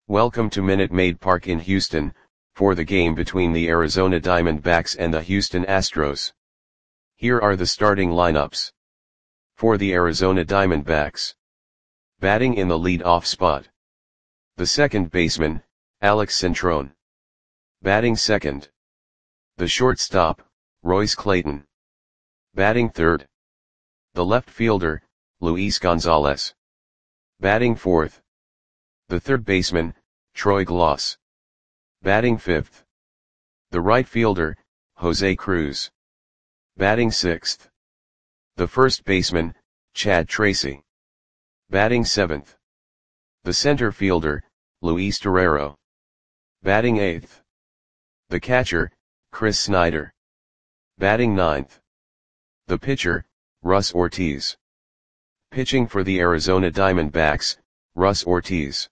Welcome to Minute Maid Park in Houston, for the game between the Arizona Diamondbacks and the Houston Astros. Here are the starting lineups. For the Arizona Diamondbacks. Batting in the lead-off spot. The second baseman, Alex Cintron. Batting second. The shortstop, Royce Clayton. Batting third. The left fielder, Luis Gonzalez. Batting fourth. The third baseman, Troy Glaus. Batting fifth. The right fielder, Jose Cruz. Batting sixth. The first baseman, Chad Tracy. Batting seventh. The center fielder, Luis Torrero. Batting eighth. The catcher, Chris Snyder. Batting ninth. The pitcher, Russ Ortiz. Pitching for the Arizona Diamondbacks, Russ Ortiz.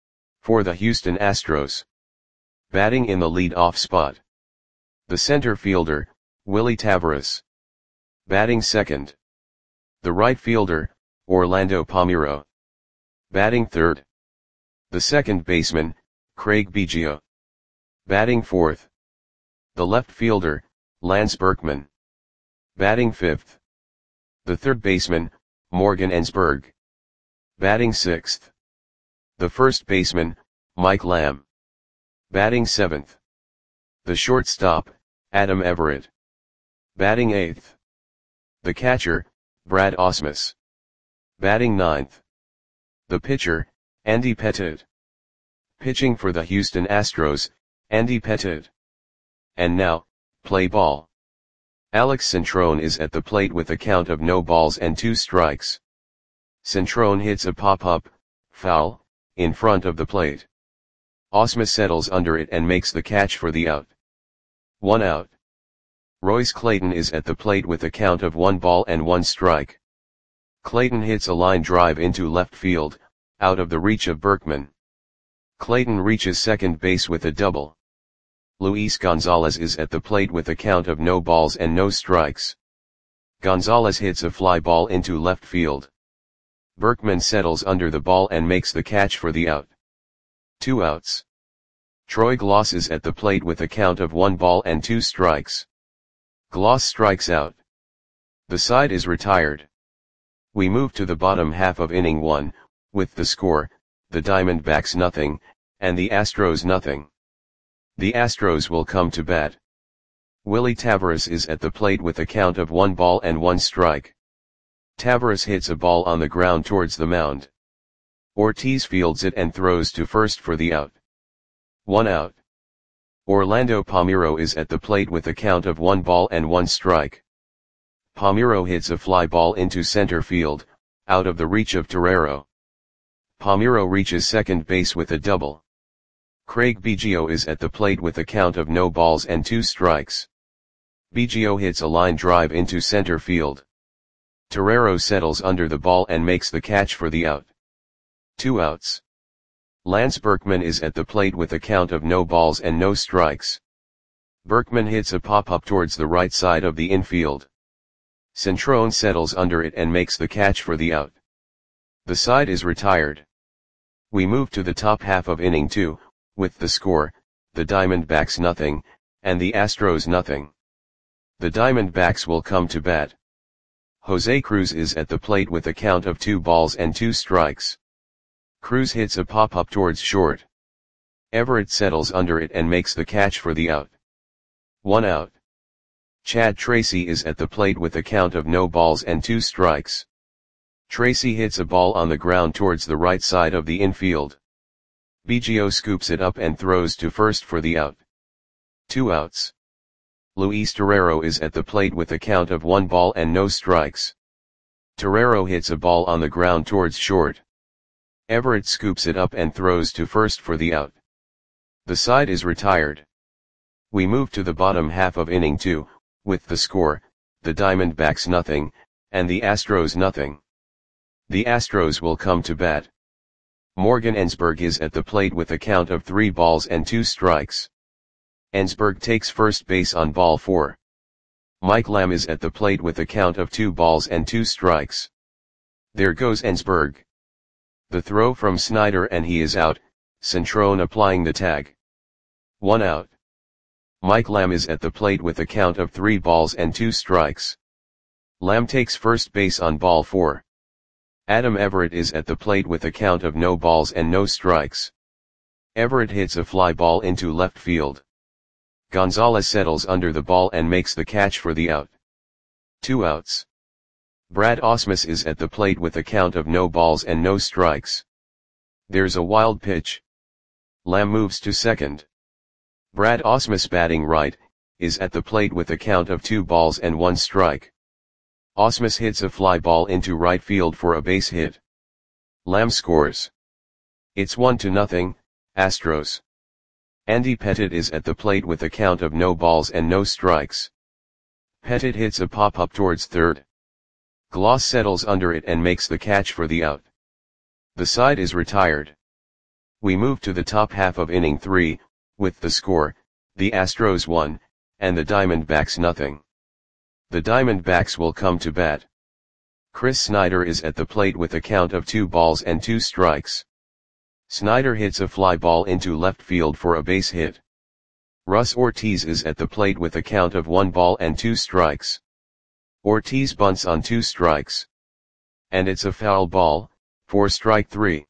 For the Houston Astros. Batting in the lead-off spot. The center fielder, Willy Taveras. Batting second. The right fielder, Orlando Palmeiro. Batting third. The second baseman, Craig Biggio. Batting fourth. The left fielder, Lance Berkman. Batting fifth. The third baseman, Morgan Ensberg. Batting sixth. The first baseman, Mike Lamb. Batting seventh. The shortstop, Adam Everett. Batting eighth. The catcher, Brad Ausmus. Batting ninth. The pitcher, Andy Pettitte. Pitching for the Houston Astros, Andy Pettitte. And now, play ball. Alex Cintron is at the plate with a count of no balls and 2 strikes. Cintron hits a pop-up, foul, in front of the plate. Ausmus settles under it and makes the catch for the out. 1 out. Royce Clayton is at the plate with a count of 1 ball and 1 strike. Clayton hits a line drive into left field, out of the reach of Berkman. Clayton reaches second base with a double. Luis Gonzalez is at the plate with a count of no balls and no strikes. Gonzalez hits a fly ball into left field. Berkman settles under the ball and makes the catch for the out. 2 outs. Troy Glaus is at the plate with a count of 1 ball and 2 strikes. Glaus strikes out. The side is retired. We move to the bottom half of inning 1, with the score, the Diamondbacks nothing, and the Astros nothing. The Astros will come to bat. Willy Taveras is at the plate with a count of 1 ball and 1 strike. Taveras hits a ball on the ground towards the mound. Ortiz fields it and throws to first for the out. 1 out. Orlando Palmeiro is at the plate with a count of 1 ball and 1 strike. Palmeiro hits a fly ball into center field, out of the reach of Torrero. Palmeiro reaches second base with a double. Craig Biggio is at the plate with a count of no balls and 2 strikes. Biggio hits a line drive into center field. Torrero settles under the ball and makes the catch for the out. 2 outs. Lance Berkman is at the plate with a count of no balls and no strikes. Berkman hits a pop-up towards the right side of the infield. Cintron settles under it and makes the catch for the out. The side is retired. We move to the top half of inning 2, with the score, the Diamondbacks nothing, and the Astros nothing. The Diamondbacks will come to bat. Jose Cruz is at the plate with a count of 2 balls and 2 strikes. Cruz hits a pop-up towards short. Everett settles under it and makes the catch for the out. 1 out. Chad Tracy is at the plate with a count of no balls and 2 strikes. Tracy hits a ball on the ground towards the right side of the infield. Biggio scoops it up and throws to first for the out. 2 outs. Luis Torrero is at the plate with a count of 1 ball and no strikes. Torrero hits a ball on the ground towards short. Everett scoops it up and throws to first for the out. The side is retired. We move to the bottom half of inning 2, with the score, the Diamondbacks nothing, and the Astros nothing. The Astros will come to bat. Morgan Ensberg is at the plate with a count of 3 balls and 2 strikes. Ensberg takes first base on ball 4. Mike Lamb is at the plate with a count of 2 balls and 2 strikes. There goes Ensberg. The throw from Snyder and he is out, Centrone applying the tag. 1 out. Mike Lamb is at the plate with a count of 3 balls and 2 strikes. Lamb takes first base on ball 4. Adam Everett is at the plate with a count of no balls and no strikes. Everett hits a fly ball into left field. Gonzalez settles under the ball and makes the catch for the out. 2 outs. Brad Ausmus is at the plate with a count of no balls and no strikes. There's a wild pitch. Lamb moves to second. Brad Ausmus, batting right, is at the plate with a count of 2 balls and 1 strike. Ausmus hits a fly ball into right field for a base hit. Lamb scores. It's 1-0, Astros. Andy Pettitte is at the plate with a count of no balls and no strikes. Pettitte hits a pop-up towards third. Gloss settles under it and makes the catch for the out. The side is retired. We move to the top half of inning 3, with the score, the Astros 1, and the Diamondbacks 0. The Diamondbacks will come to bat. Chris Snyder is at the plate with a count of 2 balls and 2 strikes. Snyder hits a fly ball into left field for a base hit. Russ Ortiz is at the plate with a count of 1 ball and 2 strikes. Ortiz bunts on 2 strikes. And it's a foul ball, for strike 3.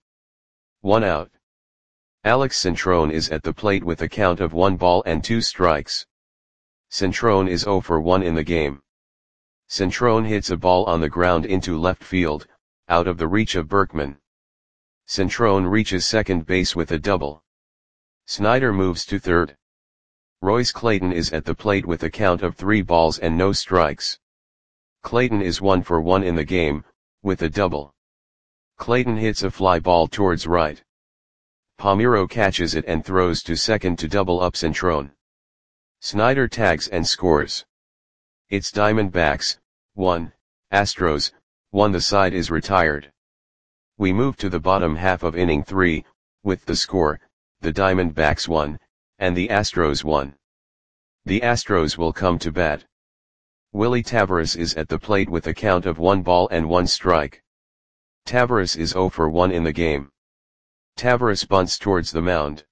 1 out. Alex Centrone is at the plate with a count of 1 ball and 2 strikes. Centrone is 0 for 1 in the game. Centrone hits a ball on the ground into left field, out of the reach of Berkman. Centrone reaches second base with a double. Snyder moves to third. Royce Clayton is at the plate with a count of 3 balls and no strikes. Clayton is 1 for 1 in the game, with a double. Clayton hits a fly ball towards right. Palmeiro catches it and throws to second to double up Centrone. Snyder tags and scores. It's Diamondbacks 1, Astros 1. The side is retired. We move to the bottom half of inning 3, with the score, the Diamondbacks 1, and the Astros 1. The Astros will come to bat. Willie Taveras is at the plate with a count of 1 ball and 1 strike. Taveras is 0 for 1 in the game. Taveras bunts towards the mound.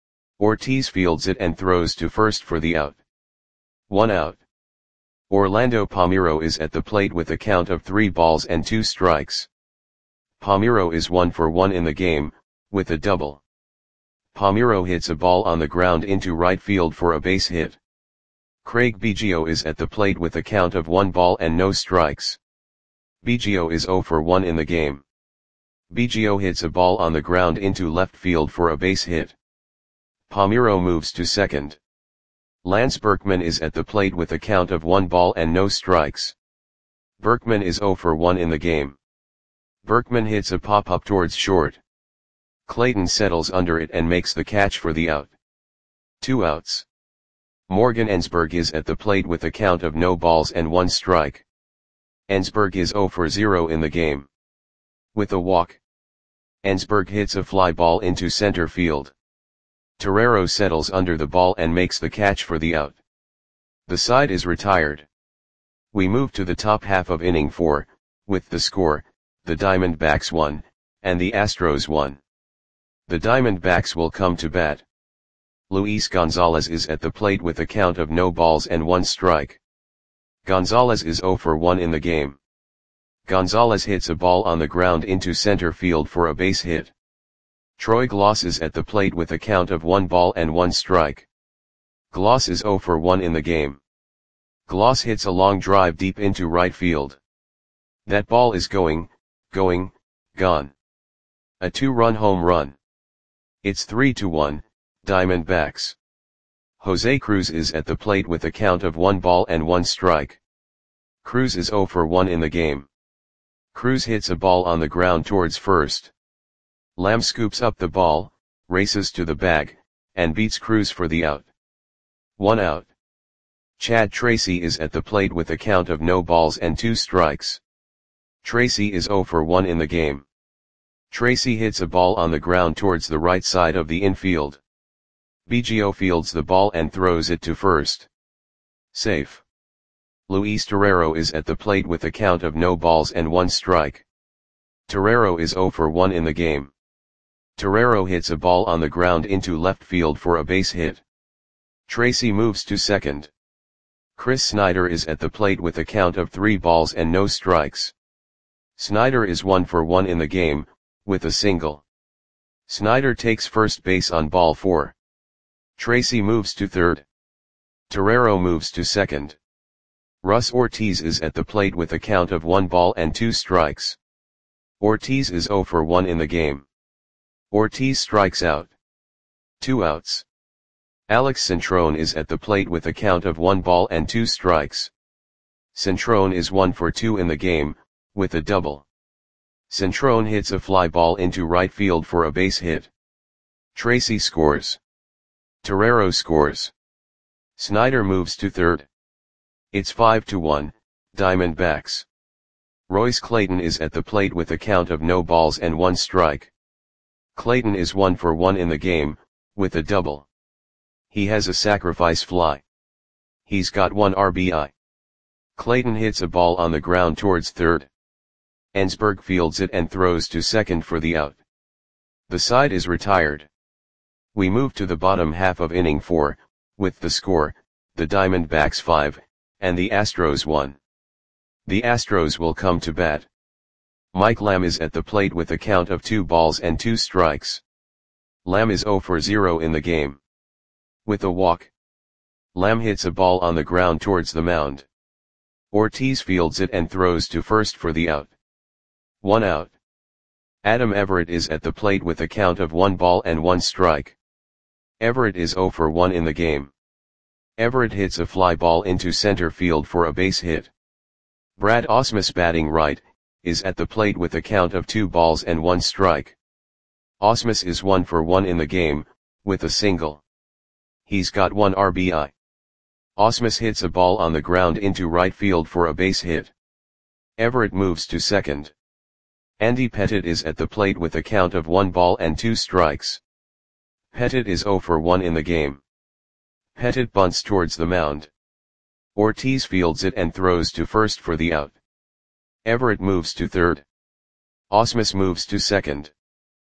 Ortiz fields it and throws to first for the out. 1 out. Orlando Palmeiro is at the plate with a count of 3 balls and 2 strikes. Palmeiro is 1 for 1 in the game, with a double. Palmeiro hits a ball on the ground into right field for a base hit. Craig Biggio is at the plate with a count of 1 ball and no strikes. Biggio is 0 for 1 in the game. Biggio hits a ball on the ground into left field for a base hit. Palmeiro moves to second. Lance Berkman is at the plate with a count of 1 ball and no strikes. Berkman is 0 for 1 in the game. Berkman hits a pop-up towards short. Clayton settles under it and makes the catch for the out. 2 outs. Morgan Ensberg is at the plate with a count of no balls and 1 strike. Ensberg is 0 for 0 in the game. With a walk. Ensberg hits a fly ball into center field. Torrero settles under the ball and makes the catch for the out. The side is retired. We move to the top half of inning 4, with the score, the Diamondbacks 1, and the Astros 1. The Diamondbacks will come to bat. Luis Gonzalez is at the plate with a count of no balls and 1 strike. Gonzalez is 0 for 1 in the game. Gonzalez hits a ball on the ground into center field for a base hit. Troy Gloss is at the plate with a count of 1 ball and 1 strike. Gloss is 0 for 1 in the game. Gloss hits a long drive deep into right field. That ball is gone. A 2-run home run. It's 3-1, Diamondbacks. Jose Cruz is at the plate with a count of 1 ball and 1 strike. Cruz is 0 for 1 in the game. Cruz hits a ball on the ground towards first. Lamb scoops up the ball, races to the bag, and beats Cruz for the out. 1 out. Chad Tracy is at the plate with a count of no balls and 2 strikes. Tracy is 0 for 1 in the game. Tracy hits a ball on the ground towards the right side of the infield. Biggio fields the ball and throws it to first. Safe. Luis Torrero is at the plate with a count of no balls and 1 strike. Torrero is 0 for 1 in the game. Torero hits a ball on the ground into left field for a base hit. Tracy moves to second. Chris Snyder is at the plate with a count of 3 balls and no strikes. Snyder is 1 for 1 in the game, with a single. Snyder takes first base on ball 4. Tracy moves to third. Torero moves to second. Russ Ortiz is at the plate with a count of 1 ball and 2 strikes. Ortiz is 0 for 1 in the game. Ortiz strikes out. 2 outs. Alex Centrone is at the plate with a count of 1 ball and 2 strikes. Centrone is 1 for 2 in the game, with a double. Centrone hits a fly ball into right field for a base hit. Tracy scores. Torero scores. Snyder moves to third. It's 5-1, Diamondbacks. Royce Clayton is at the plate with a count of no balls and 1 strike. Clayton is 1 for 1 in the game, with a double. He has a sacrifice fly. He's got 1 RBI. Clayton hits a ball on the ground towards third. Ensberg fields it and throws to second for the out. The side is retired. We move to the bottom half of inning 4, with the score, the Diamondbacks 5, and the Astros 1. The Astros will come to bat. Mike Lamb is at the plate with a count of 2 balls and 2 strikes. Lamb is 0 for 0 in the game. With a walk. Lamb hits a ball on the ground towards the mound. Ortiz fields it and throws to first for the out. 1 out. Adam Everett is at the plate with a count of 1 ball and 1 strike. Everett is 0 for 1 in the game. Everett hits a fly ball into center field for a base hit. Brad Ausmus, batting right, is at the plate with a count of 2 balls and 1 strike. Ausmus is 1 for 1 in the game, with a single. He's got 1 RBI. Ausmus hits a ball on the ground into right field for a base hit. Everett moves to second. Andy Pettitte is at the plate with a count of 1 ball and 2 strikes. Pettitte is 0 for 1 in the game. Pettitte bunts towards the mound. Ortiz fields it and throws to first for the out. Everett moves to third. Ausmus moves to second.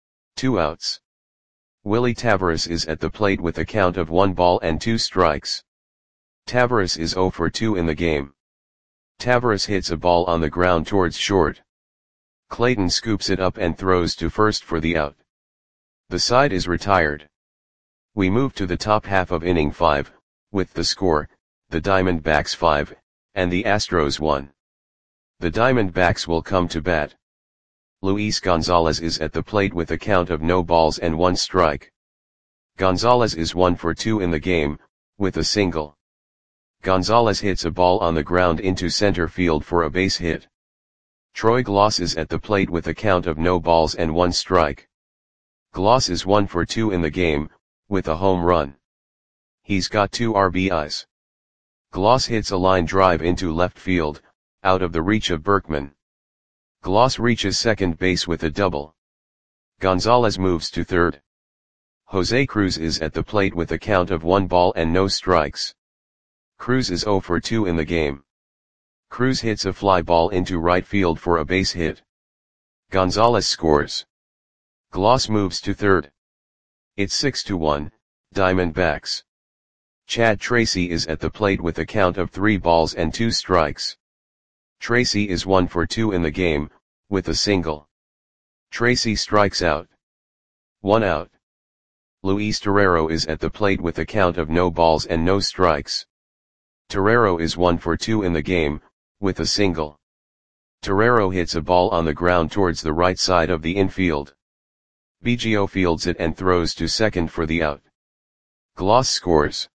2 outs. Willie Taveras is at the plate with a count of 1 ball and 2 strikes. Taveras is 0 for 2 in the game. Taveras hits a ball on the ground towards short. Clayton scoops it up and throws to first for the out. The side is retired. We move to the top half of inning 5, with the score, the Diamondbacks 5, and the Astros 1. The Diamondbacks will come to bat. Luis Gonzalez is at the plate with a count of no balls and 1 strike. Gonzalez is 1 for 2 in the game, with a single. Gonzalez hits a ball on the ground into center field for a base hit. Troy Glaus is at the plate with a count of no balls and 1 strike. Glaus is 1 for 2 in the game, with a home run. He's got 2 RBIs. Glaus hits a line drive into left field, out of the reach of Berkman. Glaus reaches second base with a double. Gonzalez moves to third. Jose Cruz is at the plate with a count of 1 ball and no strikes. Cruz is 0 for 2 in the game. Cruz hits a fly ball into right field for a base hit. Gonzalez scores. Glaus moves to third. It's 6-1, Diamondbacks. Chad Tracy is at the plate with a count of 3 balls and 2 strikes. Tracy is 1 for 2 in the game, with a single. Tracy strikes out. 1 out. Luis Torero is at the plate with a count of no balls and no strikes. Torero is 1 for 2 in the game, with a single. Torero hits a ball on the ground towards the right side of the infield. Biggio fields it and throws to second for the out. Glaus scores.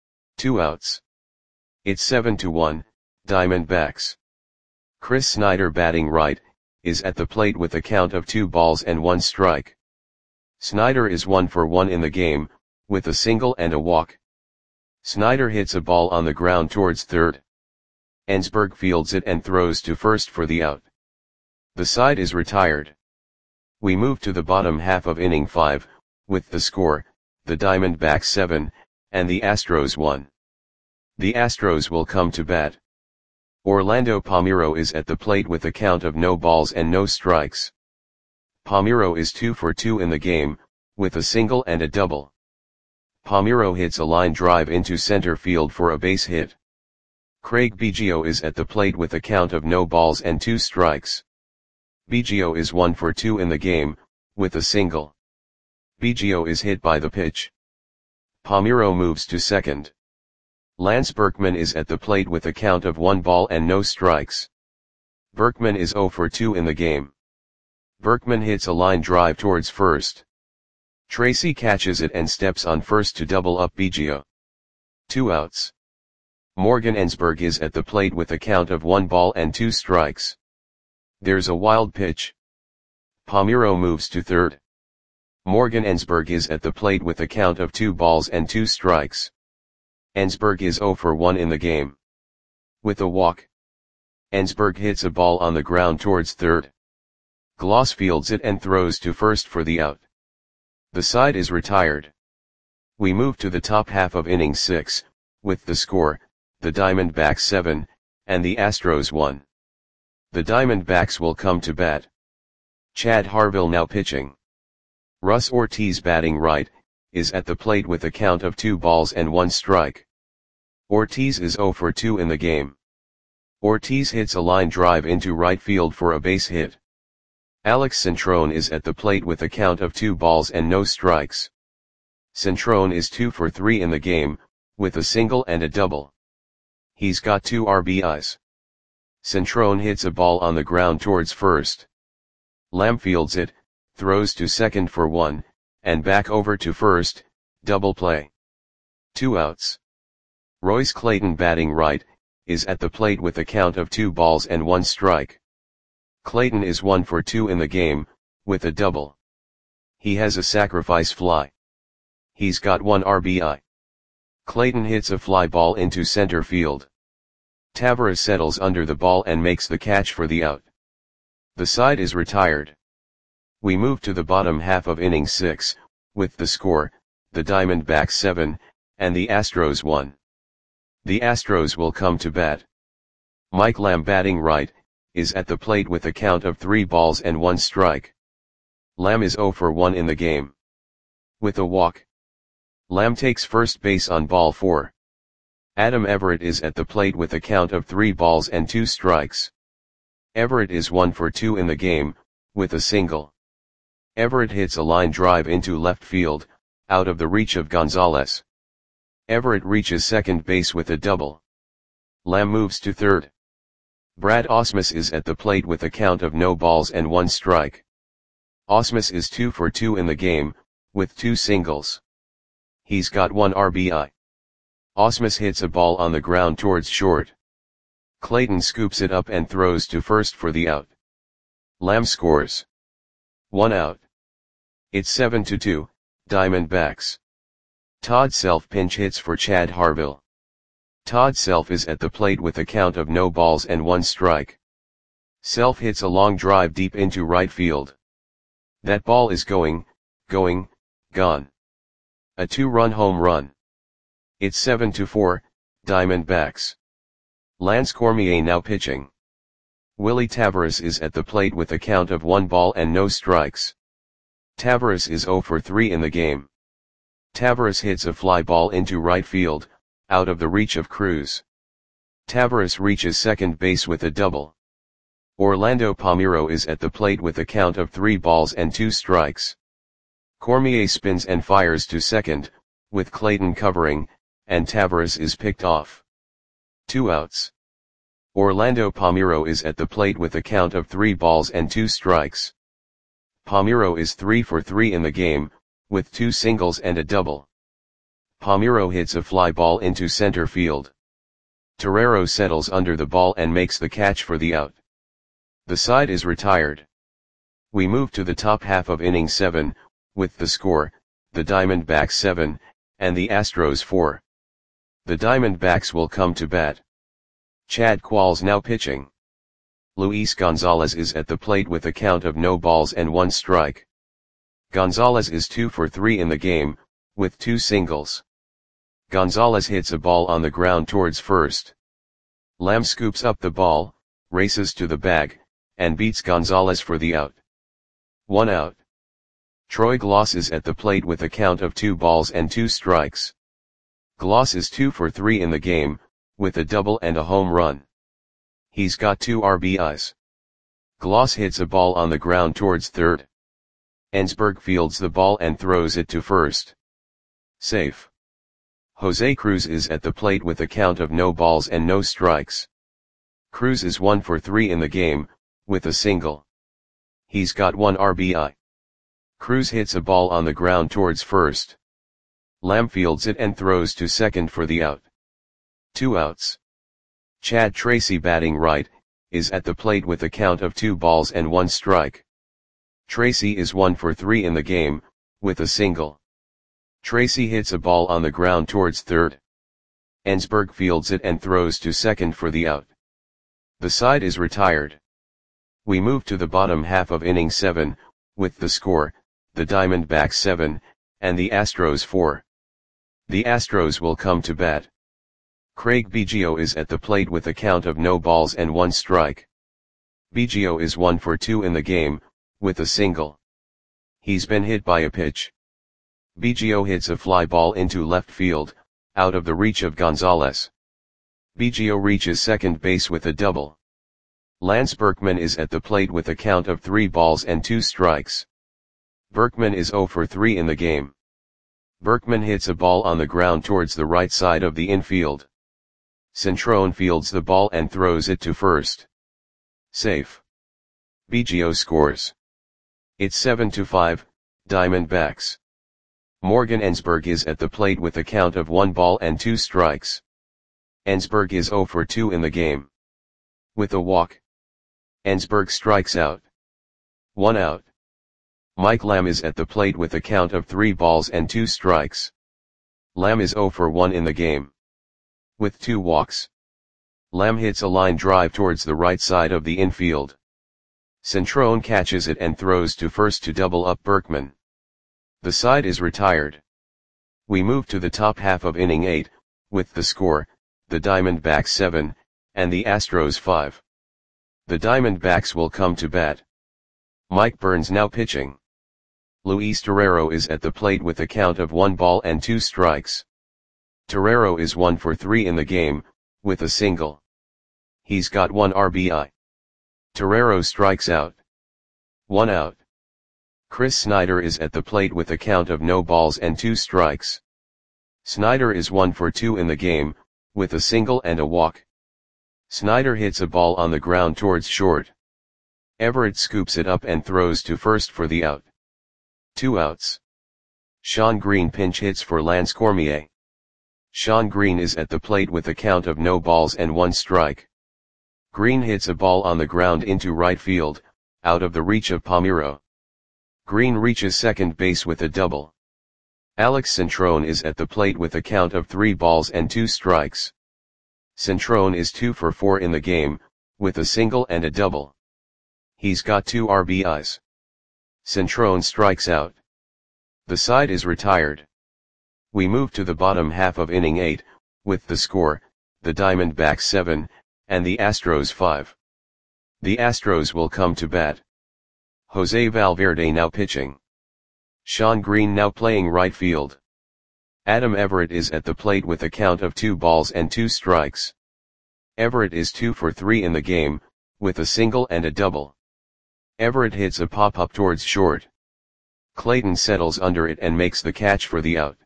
2 outs. It's 7-1, Diamondbacks. Chris Snyder, batting right, is at the plate with a count of 2 balls and 1 strike. Snyder is 1 for 1 in the game, with a single and a walk. Snyder hits a ball on the ground towards third. Ensberg fields it and throws to first for the out. The side is retired. We move to the bottom half of inning 5, with the score, the Diamondbacks 7, and the Astros 1. The Astros will come to bat. Orlando Palmeiro is at the plate with a count of no balls and no strikes. Palmeiro is 2 for 2 in the game, with a single and a double. Palmeiro hits a line drive into center field for a base hit. Craig Biggio is at the plate with a count of no balls and 2 strikes. Biggio is 1 for 2 in the game, with a single. Biggio is hit by the pitch. Palmeiro moves to second. Lance Berkman is at the plate with a count of 1 ball and no strikes. Berkman is 0 for 2 in the game. Berkman hits a line drive towards first. Tracy catches it and steps on first to double up Biggio. 2 outs. Morgan Ensberg is at the plate with a count of 1 ball and 2 strikes. There's a wild pitch. Palmeiro moves to third. Morgan Ensberg is at the plate with a count of 2 balls and 2 strikes. Ensberg is 0 for 1 in the game. With a walk, Ensberg hits a ball on the ground towards third. Gloss fields it and throws to first for the out. The side is retired. We move to the top half of inning 6, with the score, the Diamondbacks 7, and the Astros 1. The Diamondbacks will come to bat. Chad Harville now pitching. Russ Ortiz batting right, is at the plate with a count of 2 balls and 1 strike. Ortiz is 0 for 2 in the game. Ortiz hits a line drive into right field for a base hit. Alex Centrone is at the plate with a count of 2 balls and no strikes. Centrone is 2 for 3 in the game, with a single and a double. He's got 2 RBIs. Centrone hits a ball on the ground towards first. Lamb fields it, throws to second for 1, and back over to first, double play. 2 outs. Royce Clayton batting right, is at the plate with a count of 2 balls and 1 strike. Clayton is 1 for 2 in the game, with a double. He has a sacrifice fly. He's got 1 RBI. Clayton hits a fly ball into center field. Tavares settles under the ball and makes the catch for the out. The side is retired. We move to the bottom half of inning 6, with the score, the Diamondbacks 7, and the Astros 1. The Astros will come to bat. Mike Lamb batting right, is at the plate with a count of 3 balls and 1 strike. Lamb is 0 for 1 in the game. With a walk, Lamb takes first base on ball 4. Adam Everett is at the plate with a count of 3 balls and 2 strikes. Everett is 1 for 2 in the game, with a single. Everett hits a line drive into left field, out of the reach of Gonzalez. Everett reaches second base with a double. Lamb moves to third. Brad Ausmus is at the plate with a count of no balls and 1 strike. Ausmus is 2 for 2 in the game, with 2 singles. He's got 1 RBI. Ausmus hits a ball on the ground towards short. Clayton scoops it up and throws to first for the out. Lamb scores. 1 out. It's 7-2, Diamondbacks. Todd Self pinch hits for Chad Harville. Todd Self is at the plate with a count of no balls and 1 strike. Self hits a long drive deep into right field. That ball is gone. A 2-run home run. It's 7-4, Diamondbacks. Lance Cormier now pitching. Willie Tavares is at the plate with a count of 1 ball and no strikes. Tavares is 0 for 3 in the game. Tavares hits a fly ball into right field, out of the reach of Cruz. Tavares reaches second base with a double. Orlando Palmeiro is at the plate with a count of 3 balls and 2 strikes. Cormier spins and fires to second, with Clayton covering, and Tavares is picked off. 2 outs. Orlando Palmeiro is at the plate with a count of 3 balls and 2 strikes. Palmeiro is 3 for 3 in the game, with 2 singles and a double. Palmeiro hits a fly ball into center field. Torrero settles under the ball and makes the catch for the out. The side is retired. We move to the top half of inning 7, with the score, the Diamondbacks 7, and the Astros 4. The Diamondbacks will come to bat. Chad Qualls now pitching. Luis Gonzalez is at the plate with a count of no balls and 1 strike. Gonzalez is 2 for 3 in the game, with 2 singles. Gonzalez hits a ball on the ground towards first. Lamb scoops up the ball, races to the bag, and beats Gonzalez for the out. 1 out. Troy Glaus is at the plate with a count of 2 balls and 2 strikes. Glaus is 2 for 3 in the game, with a double and a home run. He's got 2 RBIs. Glaus hits a ball on the ground towards third. Ensberg fields the ball and throws it to first. Safe. Jose Cruz is at the plate with a count of no balls and no strikes. Cruz is 1 for 3 in the game, with a single. He's got 1 RBI. Cruz hits a ball on the ground towards first. Lamb fields it and throws to second for the out. 2 outs. Chad Tracy, batting right, is at the plate with a count of 2 balls and 1 strike. Tracy is 1 for 3 in the game, with a single. Tracy hits a ball on the ground towards third. Ensberg fields it and throws to second for the out. The side is retired. We move to the bottom half of inning 7, with the score, the Diamondbacks 7, and the Astros 4. The Astros will come to bat. Craig Biggio is at the plate with a count of no balls and 1 strike. Biggio is 1 for 2 in the game, with a single. He's been hit by a pitch. Biggio hits a fly ball into left field, out of the reach of Gonzalez. Biggio reaches second base with a double. Lance Berkman is at the plate with a count of 3 balls and 2 strikes. Berkman is 0 for 3 in the game. Berkman hits a ball on the ground towards the right side of the infield. Centrone fields the ball and throws it to first. Safe. Biggio scores. It's 7-5, Diamondbacks. Morgan Ensberg is at the plate with a count of 1 ball and 2 strikes. Ensberg is 0 for 2 in the game. With a walk. Ensberg strikes out. 1 out. Mike Lamb is at the plate with a count of 3 balls and 2 strikes. Lamb is 0 for 1 in the game. With 2 walks. Lamb hits a line drive towards the right side of the infield. Centrone catches it and throws to first to double up Berkman. The side is retired. We move to the top half of inning 8, with the score, the Diamondbacks 7, and the Astros 5. The Diamondbacks will come to bat. Mike Burns now pitching. Luis Torrero is at the plate with a count of 1 ball and 2 strikes. Torrero is 1 for 3 in the game, with a single. He's got 1 RBI. Torrero strikes out. 1 out. Chris Snyder is at the plate with a count of no balls and 2 strikes. Snyder is 1 for 2 in the game, with a single and a walk. Snyder hits a ball on the ground towards short. Everett scoops it up and throws to first for the out. 2 outs. Sean Green pinch hits for Lance Cormier. Sean Green is at the plate with a count of no balls and 1 strike. Green hits a ball on the ground into right field, out of the reach of Palmeiro. Green reaches second base with a double. Alex Centrone is at the plate with a count of 3 balls and 2 strikes. Centrone is 2 for 4 in the game, with a single and a double. He's got 2 RBIs. Centrone strikes out. The side is retired. We move to the bottom half of inning 8, with the score, the Diamondbacks 7, and the Astros 5. The Astros will come to bat. Jose Valverde now pitching. Sean Green now playing right field. Adam Everett is at the plate with a count of 2 balls and 2 strikes. Everett is 2 for 3 in the game, with a single and a double. Everett hits a pop-up towards short. Clayton settles under it and makes the catch for the out.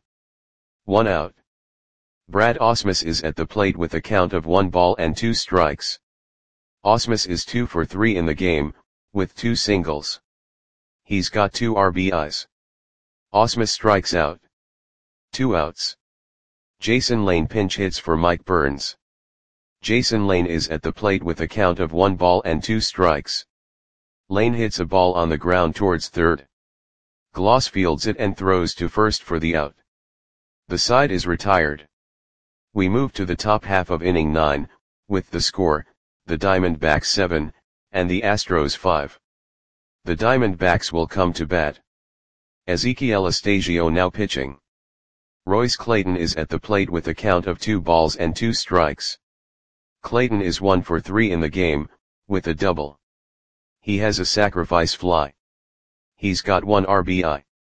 1 out. Brad Ausmus is at the plate with a count of 1 ball and 2 strikes. Ausmus is 2 for 3 in the game, with 2 singles. He's got 2 RBIs. Ausmus strikes out. 2 outs. Jason Lane pinch hits for Mike Burns. Jason Lane is at the plate with a count of 1 ball and 2 strikes. Lane hits a ball on the ground towards third. Glaus fields it and throws to first for the out. The side is retired. We move to the top half of inning 9, with the score, the Diamondbacks 7, and the Astros 5. The Diamondbacks will come to bat. Ezequiel Estagio now pitching. Royce Clayton is at the plate with a count of 2 balls and 2 strikes. Clayton is 1 for 3 in the game, with a double. He has a sacrifice fly. He's got 1 RBI.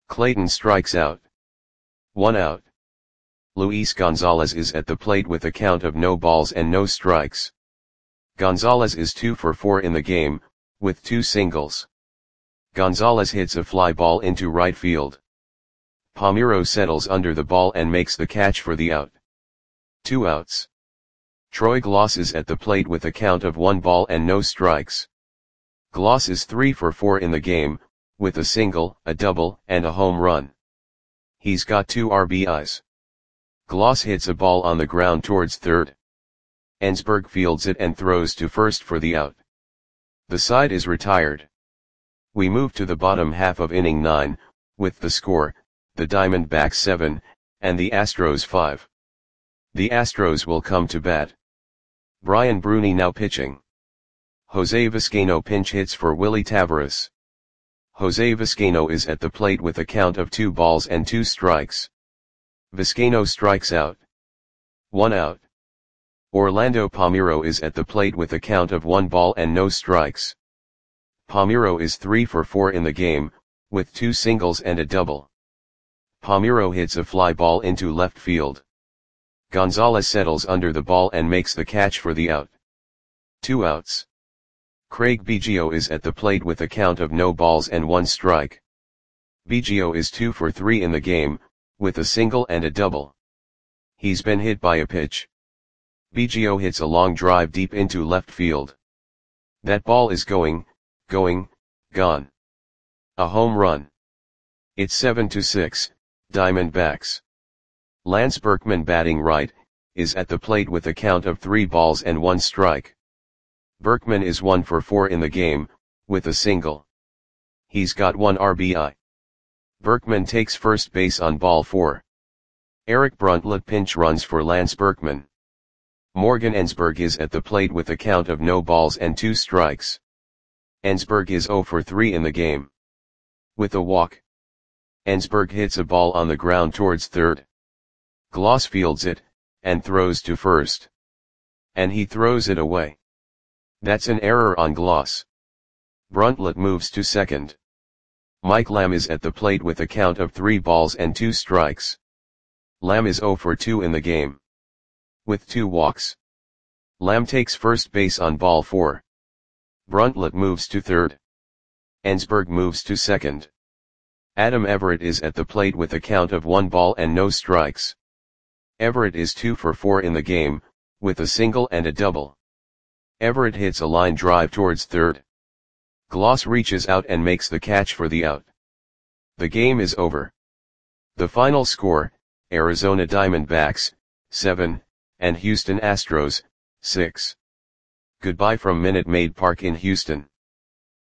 Clayton strikes out. 1 out. Luis Gonzalez is at the plate with a count of no balls and no strikes. Gonzalez is 2 for 4 in the game, with 2 singles. Gonzalez hits a fly ball into right field. Palmeiro settles under the ball and makes the catch for the out. 2 outs. Troy Glaus is at the plate with a count of 1 ball and no strikes. Glaus is 3 for 4 in the game, with a single, a double, and a home run. He's got 2 RBIs. Glaus hits a ball on the ground towards third. Ensberg fields it and throws to first for the out. The side is retired. We move to the bottom half of inning 9, with the score, the Diamondbacks 7, and the Astros 5. The Astros will come to bat. Brian Bruni now pitching. Jose Vizcaino pinch hits for Willy Taveras. Jose Vizcaino is at the plate with a count of 2 balls and 2 strikes. Vizcaino strikes out. 1 out. Orlando Palmeiro is at the plate with a count of 1 ball and no strikes. Palmeiro is 3 for 4 in the game, with 2 singles and a double. Palmeiro hits a fly ball into left field. Gonzalez settles under the ball and makes the catch for the out. 2 outs. Craig Biggio is at the plate with a count of no balls and 1 strike. Biggio is 2 for 3 in the game, with a single and a double. He's been hit by a pitch. Biggio hits a long drive deep into left field. That ball is gone. A home run. It's 7-6, Diamondbacks. Lance Berkman batting right, is at the plate with a count of 3 balls and 1 strike. Berkman is 1 for 4 in the game, with a single. He's got 1 RBI. Berkman takes first base on ball 4. Eric Bruntlett pinch runs for Lance Berkman. Morgan Ensberg is at the plate with a count of no balls and 2 strikes. Ensberg is 0 for 3 in the game. With a walk. Ensberg hits a ball on the ground towards third. Glaus fields it, and throws to first. And he throws it away. That's an error on Glaus. Bruntlett moves to second. Mike Lamb is at the plate with a count of 3 balls and 2 strikes. Lamb is 0 for 2 in the game. With 2 walks. Lamb takes first base on ball 4. Bruntlett moves to third. Ensberg moves to second. Adam Everett is at the plate with a count of 1 ball and no strikes. Everett is 2 for 4 in the game, with a single and a double. Everett hits a line drive towards third. Glaus reaches out and makes the catch for the out. The game is over. The final score, Arizona Diamondbacks, 7, and Houston Astros, 6. Goodbye from Minute Maid Park in Houston.